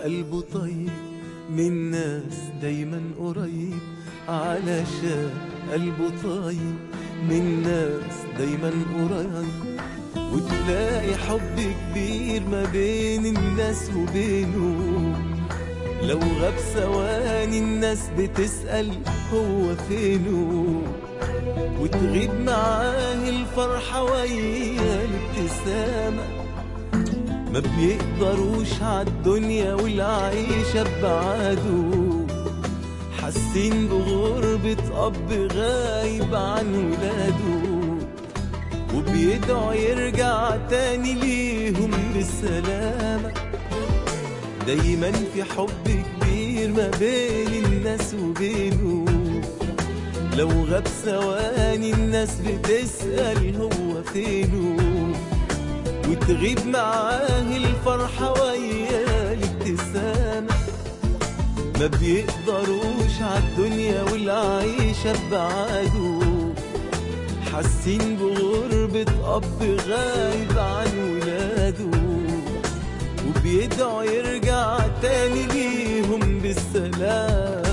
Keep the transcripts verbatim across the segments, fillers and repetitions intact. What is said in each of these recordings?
قلبه طيب من ناس دايما قريب، علشان قلبه طيب من ناس دايما قريب. وتلاقي حب كبير ما بين الناس وبينه، لو غاب ثواني الناس بتسأل هو فينه، وتغيب معاه الفرحة ويا الابتسامة. ما بيقدروش عالدنيا والعيشة ببعاده، حاسين بغربة أب غايب عن ولاده، وبيدعوا يرجع تاني ليهم بالسلامة. دايما في حب كبير ما بين الناس وبينه، لو غاب ثواني الناس بتسأل هو فينه، وتغيب معاه الفرحة ويا الابتسامة. ما بيقدروش عالدنيا والعيشة ببعاده، حاسين بغربة أب غايب عن ولاده، وبيدعوا يرجع تاني ليهم بالسلامة.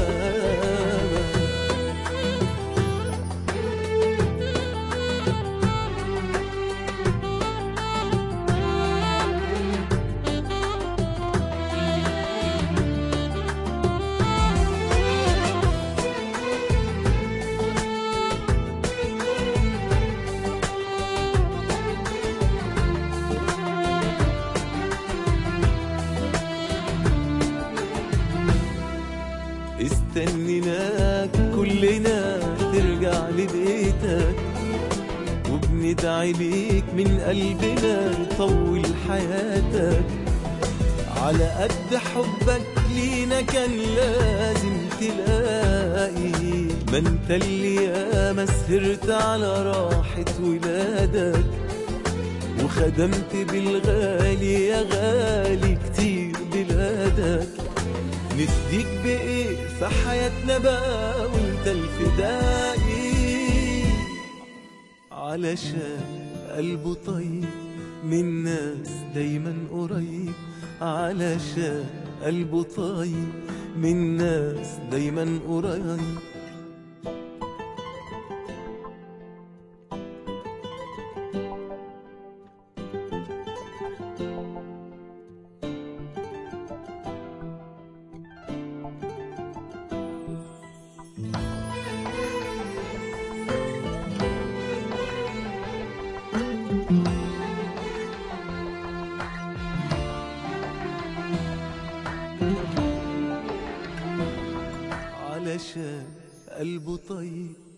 استنيناك كلنا ترجع لبيتك، وبندعي ليك من قلبنا يطول حياتك. على قد حبك لينا كان لازم تلاقي، ما انت اللي ياما سهرت على راحة ولادك، وخدمت بالغالي يا غالي كتير بلادك. نفديك بإيه في حياتنا بقى وانت الفدائي، علشان قلبه طيب من ناس دايما قريب، علشان قلبه طيب من ناس دايما قريب. علشان قلبه طيب